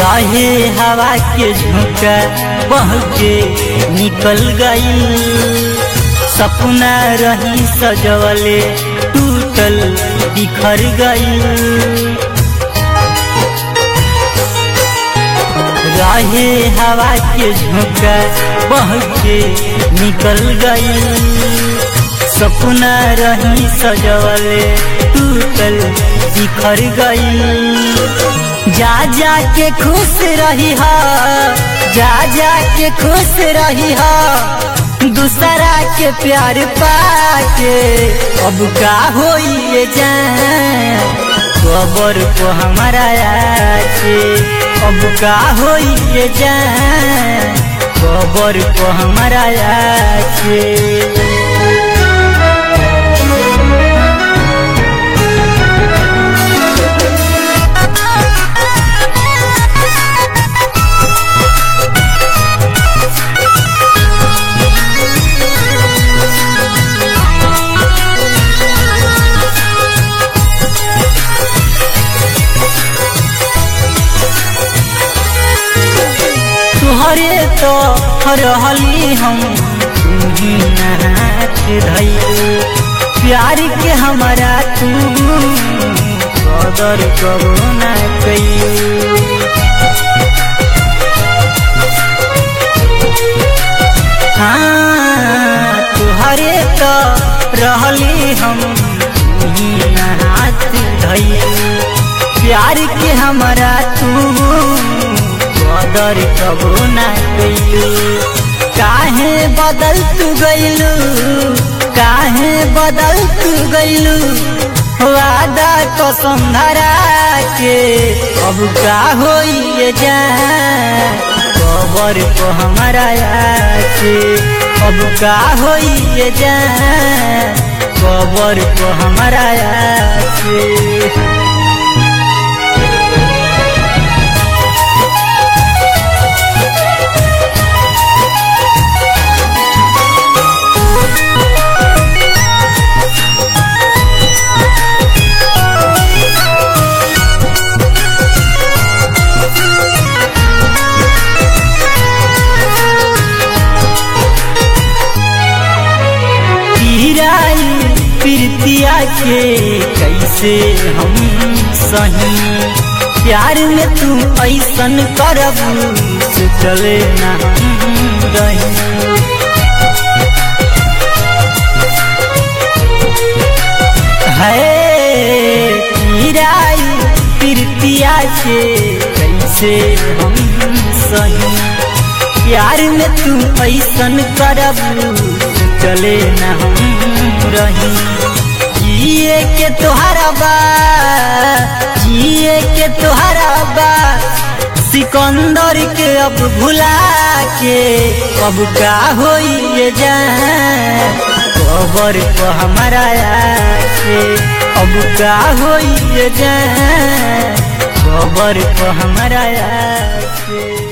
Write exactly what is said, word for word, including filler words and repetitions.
रहे हवा के झोंका बह के निकल गई, सपना रही सजवले टूटल बिखर गई। रहे हवा के झोंका बह के निकल गई, सपना रही सजवले टूटल बिखर गई। जा जा के खुश रही हा, जा जा के खुश रही हा, दूसरा के प्यार पाके अब का होई ये जान, खबर को हमारा आके अब का होई ये जान, खबर को हमारा आके। तुहरे तो रहली हम तू हाथ धइले, प्यार के हमारा तू कदर कबो ना कइले। हाँ तुहरे तो रहली हम तू हाथ धइले, प्यार के हमारा तू कदर कबो ना कइलू। काहे बदल तू गइलू, काहे बदल तू गइलू, वादा कसम धरा के अब का होई ये जान, खबर को हमारा आके अब का होई ये जान, खबर को हमारा आके। प्रीतिया के कैसे हम सही, प्यार में तू ऐसन करब से चले ना रही। है प्रीतिया के कैसे हम सही, प्यार में तू ऐसन करब चले ना रही। जिए के तोहरा बा, जिए के तोहरा बा, सिकंदर के अब भुला के अब का होई ये जान, खबर को हमारा आके अब का होई ये जान, खबर को हमारा आके।